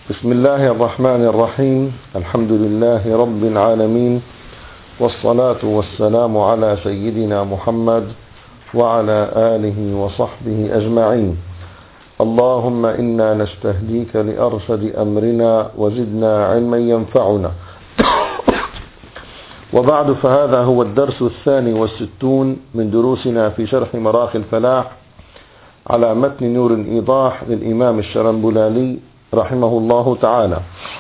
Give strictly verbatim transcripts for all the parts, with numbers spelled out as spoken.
بسم الله الرحمن الرحيم. الحمد لله رب العالمين، والصلاة والسلام على سيدنا محمد وعلى آله وصحبه أجمعين. اللهم إنا نستهديك لأرشد أمرنا وزدنا علما ينفعنا. وبعد، فهذا هو الدرس الثاني والستون من دروسنا في شرح مراخي الفلاح على متن نور الإيضاح للإمام الشرنبلالي رحمه الله تعالى.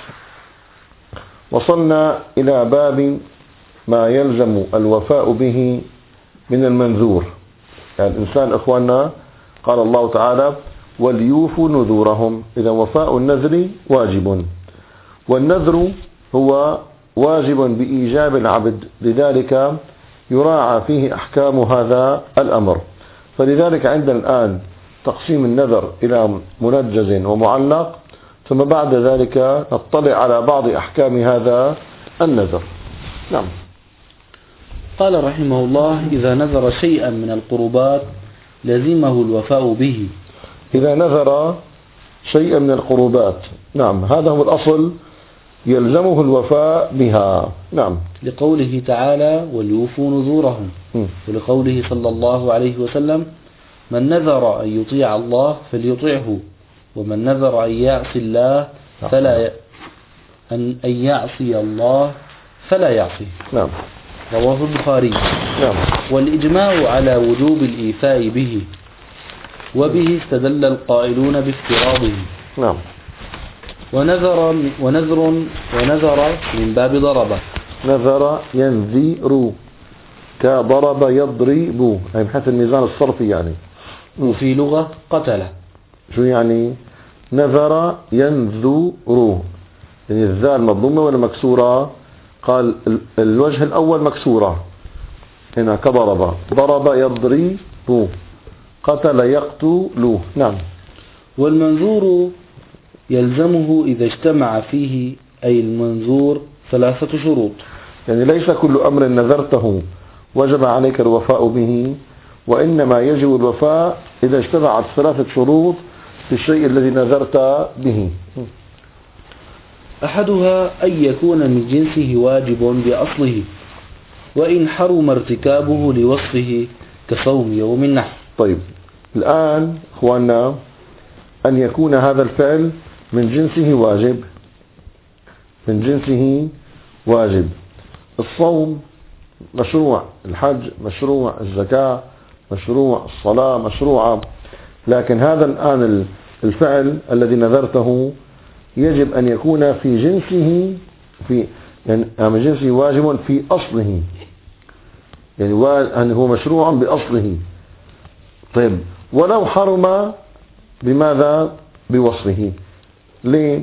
وصلنا إلى باب ما يلزم الوفاء به من المنذور. يعني الإنسان إخواننا قال الله تعالى وليوفوا نذورهم، إذا وفاء النذر واجب، والنذر هو واجب بإيجاب العبد، لذلك يراعى فيه أحكام هذا الأمر. فلذلك عندنا الآن تقسيم النذر إلى منجز ومعلق، ثم بعد ذلك نطلع على بعض أحكام هذا النذر. نعم. قال رحمه الله: إذا نذر شيئا من القربات لزمه الوفاء به. إذا نذر شيئا من القربات، نعم، هذا هو الأصل، يلزمه الوفاء بها. نعم. لقوله تعالى وليوفوا نذورهم، م. ولقوله صلى الله عليه وسلم: من نذر أن يطيع الله فليطيعه، ومن نذر أن يعصي الله فلا ي... أن يعصي الله فلا يعصيه. نعم. رواه البخاري. نعم. والإجماع على وجوب الإيفاء به، وبه استدل القائلون بافتراضه. نعم. ونذر ونذر ونذر من باب ضرب. نذر ينذر كضرب يضرب، أي من حيث الميزان الصرفي يعني. وفي لغة قتل. شو يعني؟ نذر ينذر، يعني الذال مضمومة ولا مكسورة؟ قال الوجه الأول مكسورة، هنا كضرب، ضرب يضرب، قتل يقتل. نعم. والمنذور يلزمه إذا اجتمع فيه، أي المنذور، ثلاثة شروط. يعني ليس كل أمر نذرته وجب عليك الوفاء به، وإنما يجب الوفاء إذا اجتمعت ثلاثة شروط في الشيء الذي نذرت به. أحدها أن يكون من جنسه واجب بأصله، وإن حرم ارتكابه لوصفه كصوم يوم النحر. طيب، الآن أخواننا أن يكون هذا الفعل من جنسه واجب، من جنسه واجب. الصوم مشروع، الحج مشروع، الزكاة مشروع، الصلاة مشروعة، لكن هذا الآن الفعل الذي نذرته يجب أن يكون في جنسه، في يعني من جنسه واجب في أصله، يعني هو مشروع بأصله. طيب، ولو حرم بماذا؟ بوصفه. ليه؟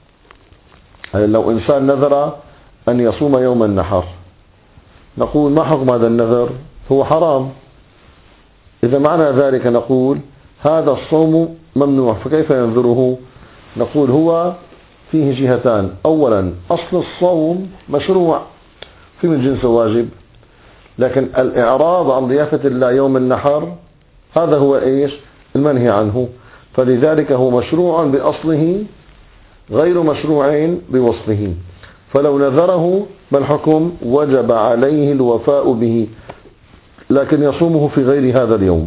لو إنسان نذر أن يصوم يوم النحر، نقول ما حكم هذا النذر؟ هو حرام. إذا معنى ذلك نقول هذا الصوم ممنوع، فكيف ينذره؟ نقول هو فيه جهتان. أولا، أصل الصوم مشروع في من جنس واجب، لكن الإعراض عن ضيافة الله يوم النحر هذا هو إيش؟ المنهي عنه، فلذلك هو مشروع بأصله غير مشروع بوصفه. فلو نذره ما الحكم؟ وجب عليه الوفاء به، لكن يصومه في غير هذا اليوم.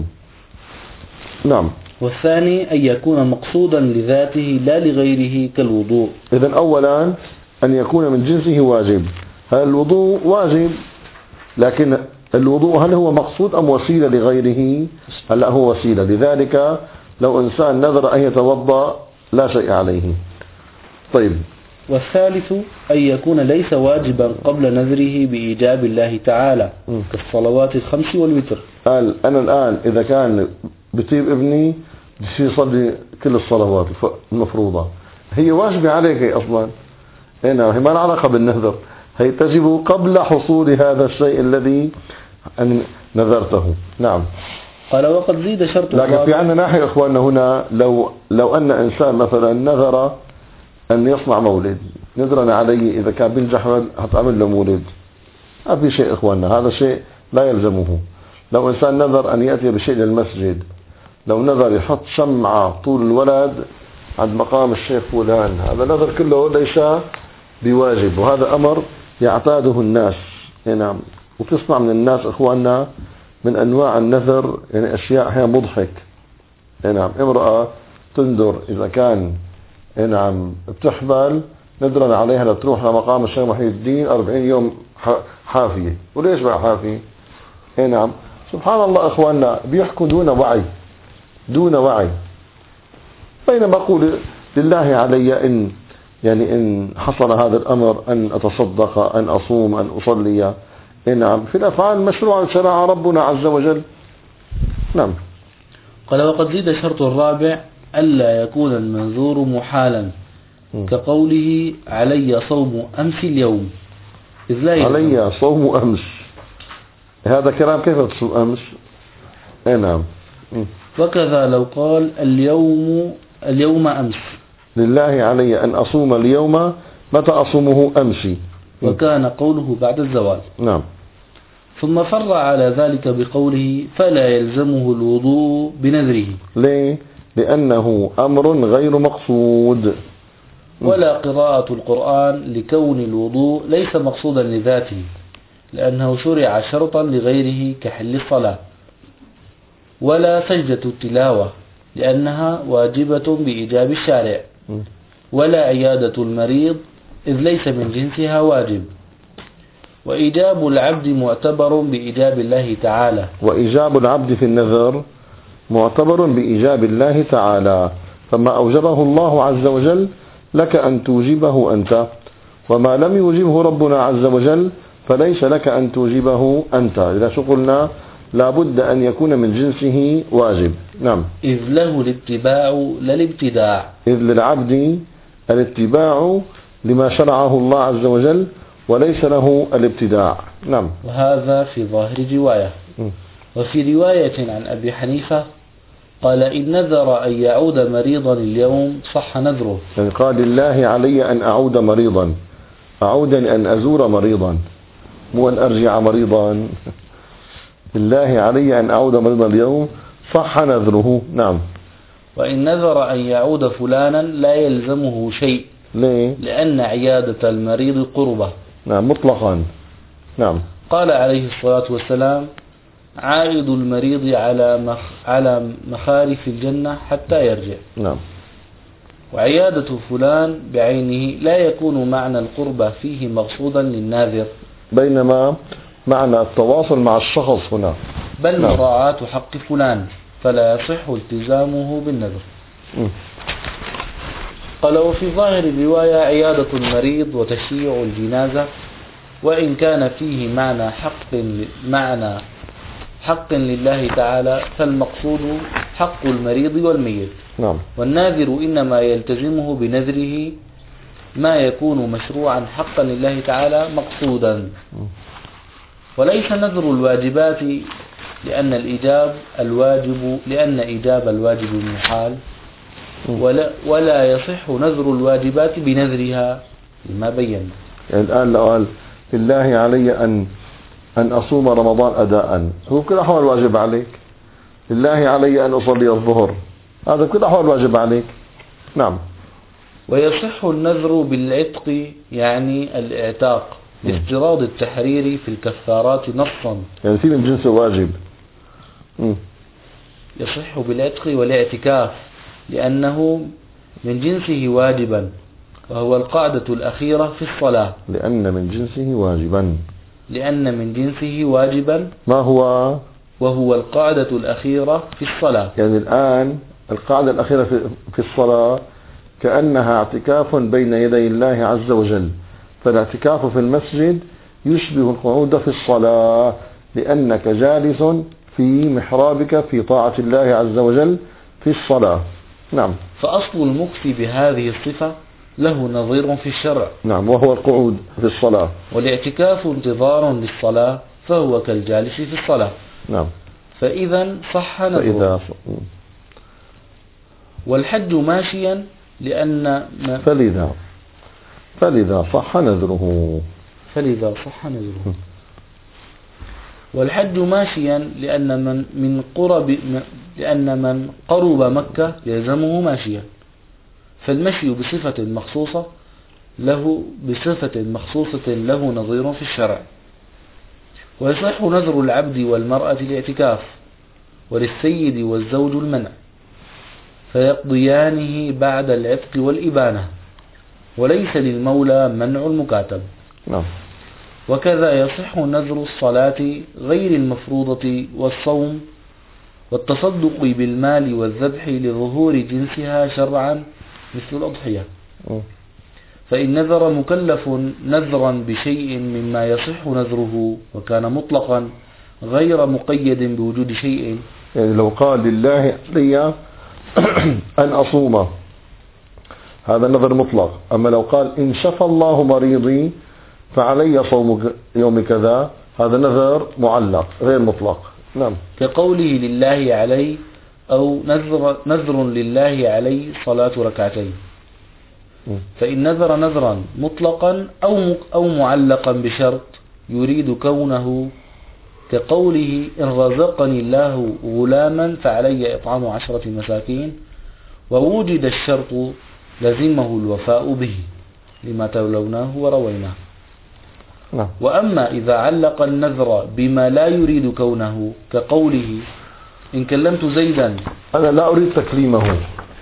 نعم. والثاني أن يكون مقصودا لذاته لا لغيره كالوضوء. إذن أولا أن يكون من جنسه واجب. هل الوضوء واجب، لكن الوضوء هل هو مقصود أم وسيلة لغيره؟ هلا هو وسيلة، لذلك لو إنسان نذر أن يتوضأ لا شيء عليه. طيب. والثالث أن يكون ليس واجبا قبل نذره بإيجاب الله تعالى، م. كالصلوات الخمس والوتر. قال أنا الآن إذا كان بطيب ابني بصير يصلي كل الصلوات المفروضة، هي واجبة عليك أصلا، هنا هي ما لها علاقة بالنذر، هي تجب قبل حصول هذا الشيء الذي أن نذرته. نعم. قال وقد زيد شرط. لكن في عندنا ناحية إخواننا هنا، لو لو أن إنسان مثلا نذر أن يصنع مولد، نذرنا عليه إذا كان بنجح هتعمل له مولد، ما في شيء إخواننا، هذا شيء لا يلزمه. لو إنسان نذر أن يأتي بشيء للمسجد، لو نذر يحط شمعة طول الولد عند مقام الشيخ فلان، هذا النذر كله ليس بواجب، وهذا أمر يعتاده الناس. نعم. وتسمع من الناس إخواننا من أنواع النذر يعني أشياء هي مضحك. نعم. امرأة تنذر إذا كان نعم بتحمل ندرا عليها لتروح لمقام الشيخ محي الدين أربعين يوم حافية. وليش بقى حافية؟ نعم. سبحان الله إخواننا بيحكوا دون وعي، دون وعي. بينما أقول لله علي إن يعني إن حصل هذا الأمر أن أتصدق، أن أصوم، أن أصلي. نعم. في الأفعال مشروع شرع ربنا عز وجل. نعم. قال وقد زيد الشرط الرابع ألا يكون المنذور محالا، كقوله علي صوم أمس اليوم، إذ لا علي صوم أمس، هذا كلام كيف تصوم أمس؟ اي نعم. وكذا لو قال اليوم اليوم أمس، لله علي أن أصوم اليوم، متى أصومه؟ أمسي. وكان قوله بعد الزوال. نعم. ثم فر على ذلك بقوله فلا يلزمه الوضوء بنذره. ليه؟ لأنه أمر غير مقصود. ولا قراءة القرآن لكون الوضوء ليس مقصودا لذاته، لأنه شرع شرطا لغيره كحل الصلاة. ولا سجدة التلاوة لأنها واجبة بإيجاب الشارع. ولا عيادة المريض إذ ليس من جنسها واجب. وإيجاب العبد معتبر بإيجاب الله تعالى. وإيجاب العبد في النذر معتبر بإيجاب الله تعالى، فما أوجبه الله عز وجل لك أن توجبه أنت، وما لم يوجبه ربنا عز وجل فليس لك أن توجبه أنت. إذا شو قلنا لابد أن يكون من جنسه واجب. نعم. إذ له الاتباع لا الابتداع. إذ للعبد الاتباع لما شرعه الله عز وجل وليس له الابتداع. نعم. وهذا في ظاهر رواية. م. وفي رواية عن أبي حنيفة قال إن نذر أن يعود مريضا اليوم صح نذره. يعني قال لله علي أن أعود مريضا، أعود أن أزور مريضا، مو أن أرجع مريضا. لله علي أن أعود مريضا اليوم صح نذره. نعم. وإن نذر أن يعود فلانا لا يلزمه شيء. ليه؟ لأن عيادة المريض قربة. نعم مطلقا. نعم. قال عليه الصلاة والسلام عائد المريض على مخ على مخارف الجنة حتى يرجع. نعم. وعيادة فلان بعينه لا يكون معنى القربة فيه مقصودا للناذر، بينما معنى التواصل مع الشخص هنا بل مراعاة حق فلان، فلا يصح التزامه بالنذر. م. قال وفي ظاهر الرواية عيادة المريض وتشييع الجنازة، وإن كان فيه معنى حق معنى حق لله تعالى فالمقصود حق المريض والميت. نعم. والناذر إنما يلتزمه بنذره ما يكون مشروعا حقا لله تعالى مقصودا. وليس نذر الواجبات لأن الإيجاب الواجب لأن إيجاب الواجب محال، ولا ولا يصح نذر الواجبات بنذرها لما بين. يعني الآن لو قال لله علي أن أن أصوم رمضان أداء، هو بكل الأحوال واجب عليك. لله علي أن أصلي الظهر، هذا بكل الأحوال واجب عليك. نعم. ويصح النذر بالعتق يعني الاعتاق لافتراض التحرير في الكفارات نصا، يعني في من جنس واجب. م. يصح بالعتق والاعتكاف لأنه من جنسه واجبا، وهو القاعدة الأخيرة في الصلاة. لأن من جنسه واجبا لأن من جنسه واجبا ما هو؟ وهو القاعدة الأخيرة في الصلاة. يعني الآن القاعدة الأخيرة في الصلاة كأنها اعتكاف بين يدي الله عز وجل، فالاعتكاف في المسجد يشبه القعود في الصلاة، لأنك جالس في محرابك في طاعة الله عز وجل في الصلاة. نعم. فأصل المكث بهذه الصفة له نظير في الشرع. نعم، وهو القعود في الصلاة. والاعتكاف انتظار للصلاة فهو كالجالس في الصلاة. نعم. فإذا صح نذره. والحج ماشيا لأن ما فلذا فلذا صح نذره فلذا صح نذره والحج ماشيا لأن من من قرب لأن من قرب مكة يلزمه ماشيا، فالمشي بصفة مخصوصة له بصفة مخصوصة له نظير في الشرع. ويصح نذر العبد والمرأة الاعتكاف، وللسيد والزوج المنع، فيقضيانه بعد العتق والإبانة، وليس للمولى منع المكاتب. نعم. وكذا يصح نذر الصلاة غير المفروضة والصوم والتصدق بالمال والذبح لظهور جنسها شرعا مثل الأضحية. فإن نذر مكلف نذرا بشيء مما يصح نذره وكان مطلقا غير مقيد بوجود شيء، يعني لو قال لله لي أن أصوم، هذا نذر مطلق. أما لو قال إن شفى الله مريضي فعلي صوم يوم كذا، هذا نذر معلق غير مطلق. نعم. كقوله لله علي، أو نذر, نذر لله علي صلاة ركعتين. فإن نذر نذرا مطلقا أو أو معلقا بشرط يريد كونه، كقوله إن رزقني الله غلاما فعلي إطعام عشرة مساكين، ووجد الشرط لزمه الوفاء به لما تولوناه ورويناه. نعم. وأما إذا علق النذر بما لا يريد كونه، كقوله إن كلمت زيدا، أنا لا أريد تكليمه،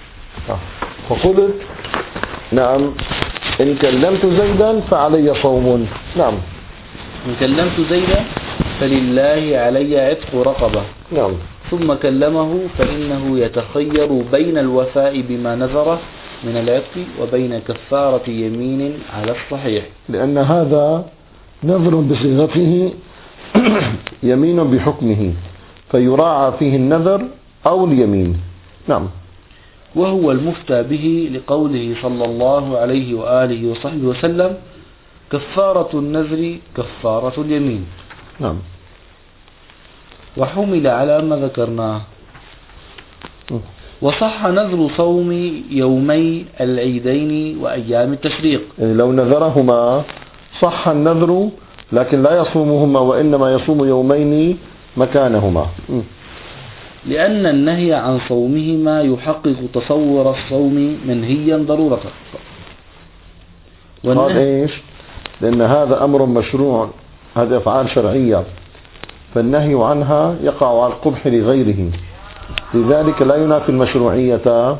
فقلت نعم إن كلمت زيدا فعلي صوم. نعم. إن كلمت زيدا فلله علي عتق رقبة. نعم. ثم كلمه فإنه يتخير بين الوفاء بما نذره من العتق وبين كفارة يمين على الصحيح، لأن هذا نذر بصيغته يمين بحكمه، فيراعى فيه النذر أو اليمين. نعم. وهو المفتى به لقوله صلى الله عليه وآله وصحبه وسلم كفارة النذر كفارة اليمين. نعم. وحمل على ما ذكرناه. وصح نذر صوم يومي العيدين وأيام التشريق، يعني لو نذرهما صح النذر، لكن لا يصومهما وإنما يصوم يومين مكانهما، لأن النهي عن صومهما يحقق تصور الصوم منهيا ضرورة. قال إيش؟ لأن هذا أمر مشروع، هذه أفعال شرعية، فالنهي عنها يقع على القبح لغيره، لذلك لا ينافي المشروعية،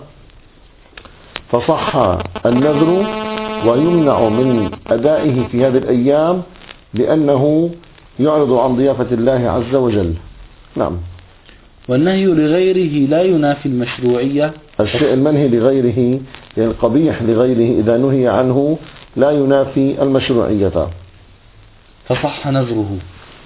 فصح النذر ويمنع من أدائه في هذه الأيام لأنه يعرض عن ضيافة الله عز وجل. نعم. والنهي لغيره لا ينافي المشروعية، الشيء المنهي لغيره يعني القبيح لغيره إذا نهي عنه لا ينافي المشروعية. فصح نذره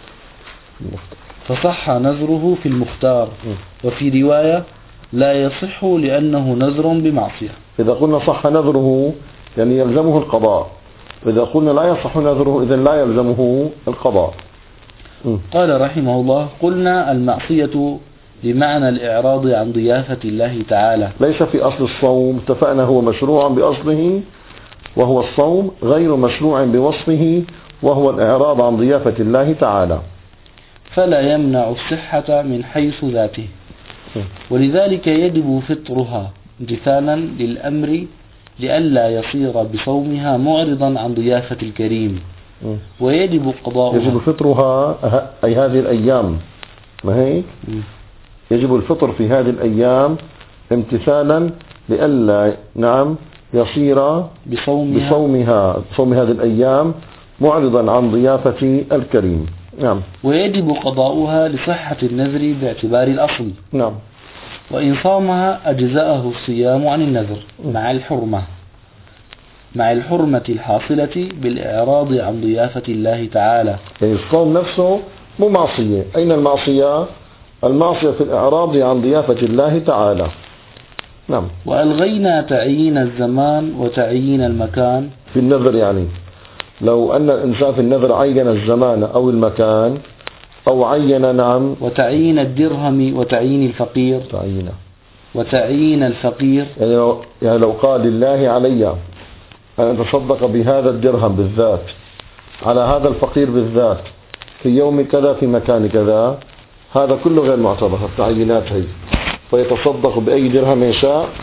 فصح نذره في المختار. وفي رواية لا يصح لأنه نذر بمعصية. إذا قلنا صح نذره يعني يلزمه القضاء، إذا قلنا لا يصح نذره إذن لا يلزمه القضاء. قال رحمه الله قلنا المعصية بمعنى الإعراض عن ضيافة الله تعالى، ليس في أصل الصوم، اتفقنا هو مشروع بأصله وهو الصوم، غير مشروع بوصفه وهو الإعراض عن ضيافة الله تعالى، فلا يمنع الصحة من حيث ذاته، ولذلك يجب فطرها امتثالا للأمر لئلا يصير بصومها معرضا عن ضيافة الكريم، ويجب قضاؤها. يجب فطرها أي هذه الأيام، ما هيك؟ يجب الفطر في هذه الأيام امتثالا لئلا نعم يصير بصومها, بصومها بصوم هذه الأيام معرضا عن ضيافة الكريم. نعم. ويجب قضاؤها لصحة النذر باعتبار الأصل. نعم. وإن صامها أجزأه الصيام عن النذر مع الحرمة مع الحرمة الحاصلة بالإعراض عن ضيافة الله تعالى. يعني الصوم نفسه مو معصية. أين المعصية؟ المعصية في الإعراض عن ضيافة الله تعالى. نعم. وألغينا تعيين الزمان وتعيين المكان في النذر، يعني لو أن الإنسان في النذر عين الزمان أو المكان أو عين نعم وتعيين الدرهم وتعيين الفقير تعيين وتعيين الفقير، يعني لو, يعني لو قال لله علي أن أتصدق بهذا الدرهم بالذات على هذا الفقير بالذات في يوم كذا في مكان كذا، هذا كله غير معتبر، التعيينات هي، فيتصدق بأي درهم يشاء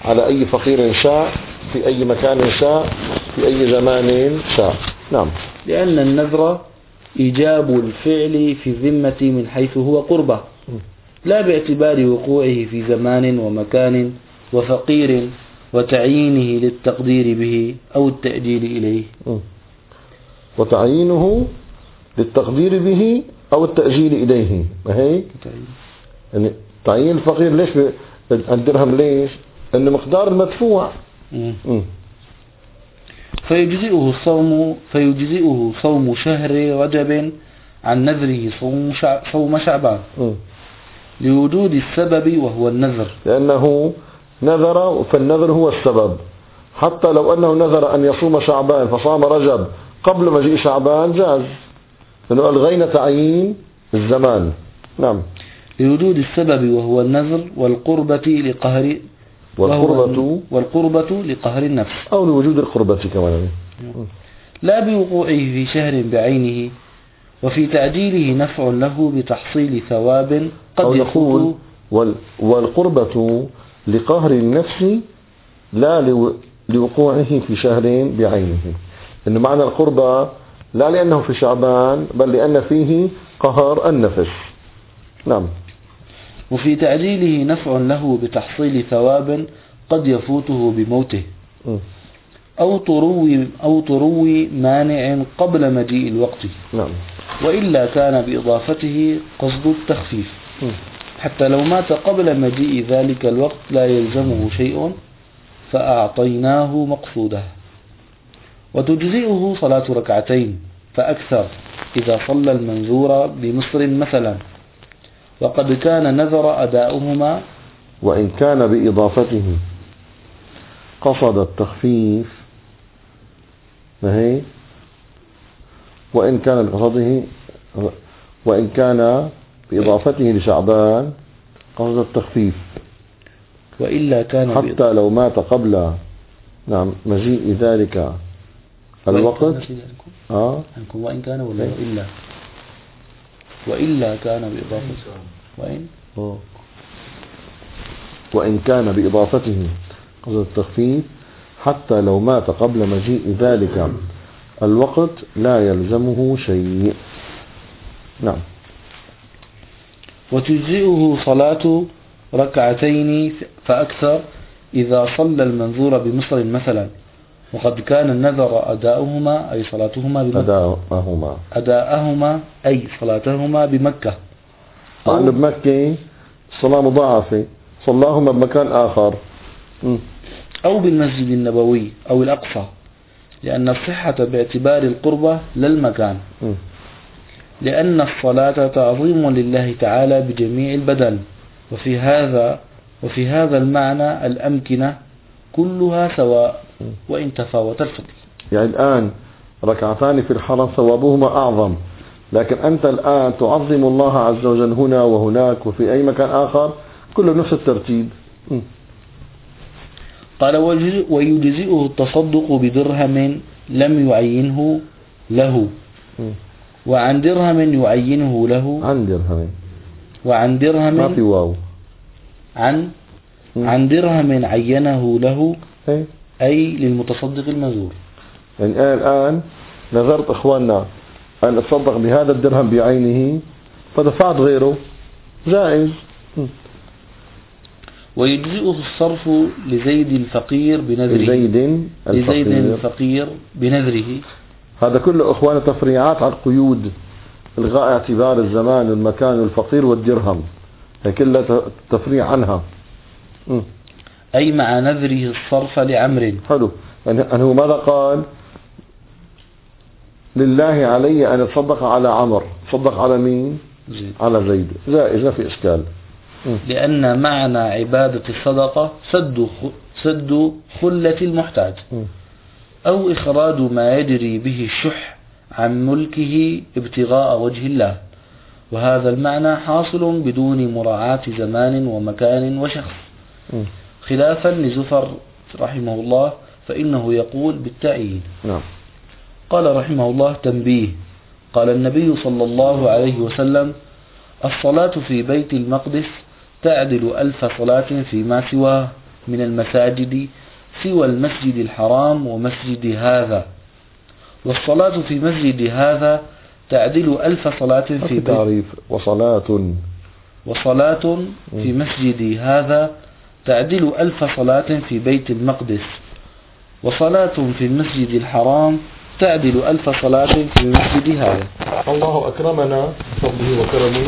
على أي فقير شاء في أي مكان شاء في أي زمان شاء. نعم. لأن النذر إيجاب الفعل في الذمة من حيث هو قربة، لا باعتبار وقوعه في زمان ومكان وفقير وتعيينه للتقدير به أو التأجيل إليه. وتعيينه للتقدير به أو التأجيل إليه، ما هيك؟ يعني تعيين الفقير ليش ب... الدرهم ليش؟ إنه مقدار المدفوع. مم. فيجزئه الصوم فيجزئه صوم شهر رجب عن نذره صوم شع... صوم شعبان م. لوجود السبب وهو النذر، لأنه نذر فالنذر هو السبب. حتى لو أنه نذر أن يصوم شعبان فصام رجب قبل مجيء شعبان جاز، لأنه ألغينا تعيين الزمان. نعم. لوجود السبب وهو النذر والقربة لقهر والقربة والقربة لقهر النفس، أو لوجود القربة كمان، لا بوقوعه في شهر بعينه، وفي تعجيله نفع له بتحصيل ثواب قد يقول والقربة لقهر النفس لا لوقوعه في شهر بعينه، إنه معنى القربة لا لأنه في شعبان بل لأن فيه قهر النفس. نعم. وفي تعجيله نفع له بتحصيل ثواب قد يفوته بموته أو طروي أو طروي مانع قبل مجيء الوقت. نعم. وإلا كان بإضافته قصد التخفيف، حتى لو مات قبل مجيء ذلك الوقت لا يلزمه شيء فأعطيناه مقصوده. وتجزئه صلاة ركعتين فأكثر إذا صلى المنذور بمصر مثلا، وقد كان نذر أداؤهما وإن كان بإضافته قصد التخفيف، ما هي وإن كان بقصده وإن كان بإضافته لشعبان قصد التخفيف، وإلا كان حتى لو مات قبل نعم مجيء ذلك الوقت. آه وإن كان ولا وإلا وإلا كان بإضافته وإن أوه. وإن كان بإضافته قصد التخفيف حتى لو مات قبل مجيء ذلك الوقت لا يلزمه شيء. نعم. وتجزئه صلاة ركعتين فأكثر إذا صلى المنذور بمصر مثلا، وقد كان النذر أداؤهما أي صلاتهما بمكة أداؤهما أداءهما أي صلاتهما بمكة، مع أنه بمكة صلاة مضاعفة صلاهما بمكان آخر، م. أو بالمسجد النبوي أو الأقصى، لأن الصحة باعتبار القربة للمكان، م. لأن الصلاة تعظيم لله تعالى بجميع البدن، وفي هذا وفي هذا المعنى الأمكنة كلها سواء وإن تفاوت الفضل. يعني الآن ركعتان في الحرم ثوابهما أعظم، لكن أنت الآن تعظم الله عز وجل هنا وهناك وفي أي مكان آخر كله نفس الترتيب. م. قال ويجزئه التصدق بدرهم لم يعينه له، م. وعن درهم يعينه له عن درهم وعن درهم ما في واو عن م. عن درهم عينه له أي, أي للمتصدق المنذور. يعني أنا الآن نذرت إخواننا أن أتصدق بهذا الدرهم بعينه فدفعت غيره جائز. م. ويجزئه الصرف لزيد الفقير بنذره لزيد الفقير, لزيد الفقير بنذره. هذا كله أخواننا تفريعات على القيود، إلغاء اعتبار الزمان والمكان والفقير والدرهم، هي كلها تفريع عنها. م. أي مع نذره الصرف لعمر. حلو. يعني هو ماذا قال؟ لله علي أن يتصدق على عمر، تصدق على مين؟ زيد. على زيد، جائز ما في إشكال. م. لأن معنى عبادة الصدقة سد سد خلة المحتاج، م. أو إخراج ما يجري به الشح عن ملكه ابتغاء وجه الله، وهذا المعنى حاصل بدون مراعاة زمان ومكان وشخص، م. خلافا لزفر رحمه الله فإنه يقول بالتأييد. نعم. قال رحمه الله تنبيه. قال النبي صلى الله عليه وسلم الصلاة في بيت المقدس تعدل ألف صلاة فيما سواه، من المساجد سوى المسجد الحرام ومسجد هذا، والصلاة في مسجد هذا تعدل ألف صلاة في بيت تعريف وصلاة وصلاة في مسجد هذا تعدل ألف صلاة في بيت المقدس، وصلاة في المسجد الحرام تعدل ألف صلاة في مسجد هذا. الله أكرمنا بفضله وكرمه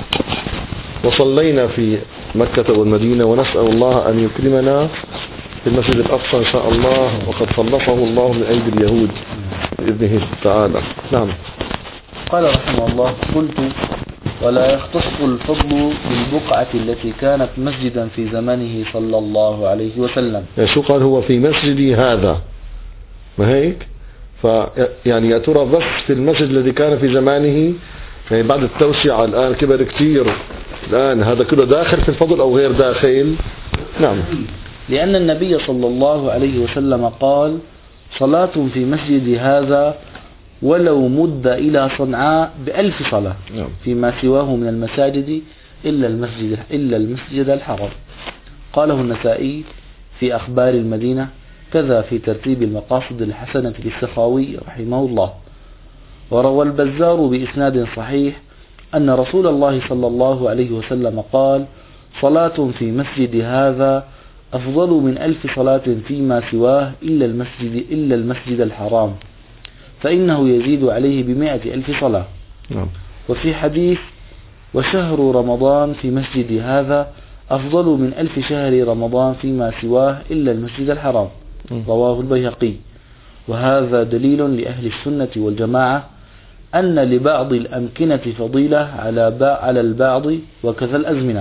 وصلينا في مكة والمدينة، ونسأل الله أن يكرمنا في المسجد الأقصى إن شاء الله، وقد خلصه الله من أيدي اليهود بإذنه تعالى. نعم. قال رحمه الله: قلت: ولا يختص الفضل بالبقعة التي كانت مسجدا في زمانه صلى الله عليه وسلم. شو قال؟ هو في مسجدي هذا، ما هيك؟ فيعني يا ترى بس في المسجد الذي كان في زمانه، يعني بعد التوسعة الآن كبر كثير، الآن هذا كله داخل في الفضل أو غير داخل؟ نعم. لأن النبي صلى الله عليه وسلم قال: صلاة في مسجد هذا ولو مد إلى صنعاء بألف صلاة فيما سواه من المساجد إلا المسجد إلا المسجد الحرام. قاله النسائي في أخبار المدينة، كذا في ترتيب المقاصد الحسنة للسخاوي رحمه الله. وروى البزار بإسناد صحيح أن رسول الله صلى الله عليه وسلم قال: صلاة في مسجد هذا أفضل من ألف صلاة فيما سواه إلا المسجد إلا المسجد الحرام، فإنه يزيد عليه بمائة ألف صلاة. نعم. وفي حديث: وشهر رمضان في مسجد هذا أفضل من ألف شهر رمضان فيما سواه إلا المسجد الحرام. رواه البيهقي. وهذا دليل لأهل السنة والجماعة أن لبعض الأمكنة فضيلة على على البعض، وكذا الأزمنة.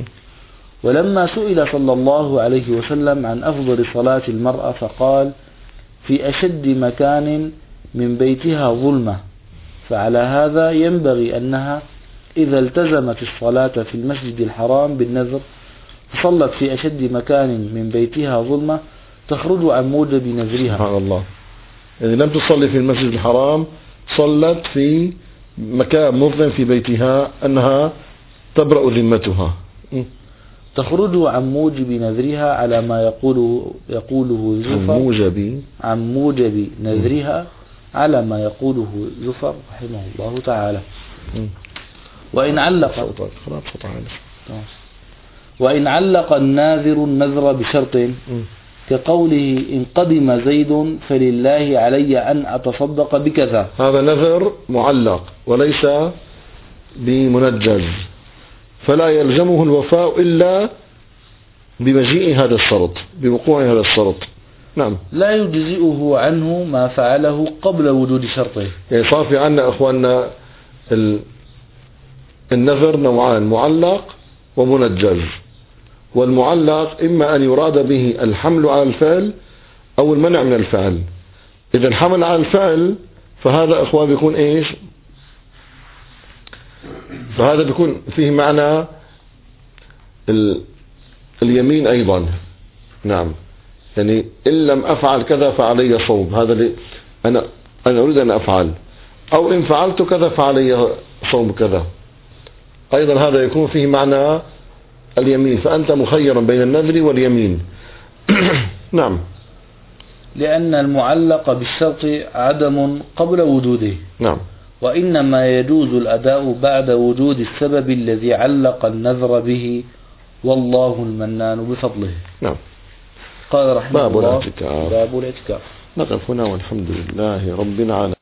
ولما سئل صلى الله عليه وسلم عن أفضل صلاة المرأة فقال: في أشد مكان من بيتها ظلمة، فعلى هذا ينبغي أنها إذا التزمت الصلاة في المسجد الحرام بالنذر صلت في أشد مكان من بيتها ظلمة تخرج عن موجب نذرها. سبحان الله. يعني لم تصلي في المسجد الحرام، صلت في مكان مظلم في بيتها أنها تبرأ ذمتها، تخرج عن موجب نذرها على ما يقوله يقوله زفر عن موجب عن موجب نذرها على ما يقوله زفر رحمه الله تعالى. وإن علق وإن علق الناذر النذر بشرط كقوله: إن قدم زيد فلله علي أن أتصدق بكذا، هذا نذر معلق وليس بمنجز، فلا يلزمه الوفاء إلا بمجيء هذا الشرط، بوقوع هذا الشرط. نعم. لا يجزئه عنه ما فعله قبل وجود شرطه. يعني صار في عنا أخواننا النذر نوعان: معلق ومنجز. والمعلق إما أن يراد به الحمل على الفعل أو المنع من الفعل. إذا الحمل على الفعل فهذا أخوان بيكون إيش؟ فهذا بيكون فيه معنى اليمين أيضا. نعم. يعني إن لم أفعل كذا فعلي صوم، هذا اللي أنا أنا أريد أن أفعل، أو إن فعلت كذا فعلي صوم كذا. أيضا هذا يكون فيه معنى اليمين، فأنت مخير بين النذر واليمين. نعم. لأن المعلق بالشرط عدم قبل وجوده. نعم. وإنما يجوز الأداء بعد وجود السبب الذي علق النذر به، والله المنان بفضله. نعم. قال رحمه باب الله: الاعتكاف. باب الاعتكاف. نقف هنا والحمد لله رب العالمين.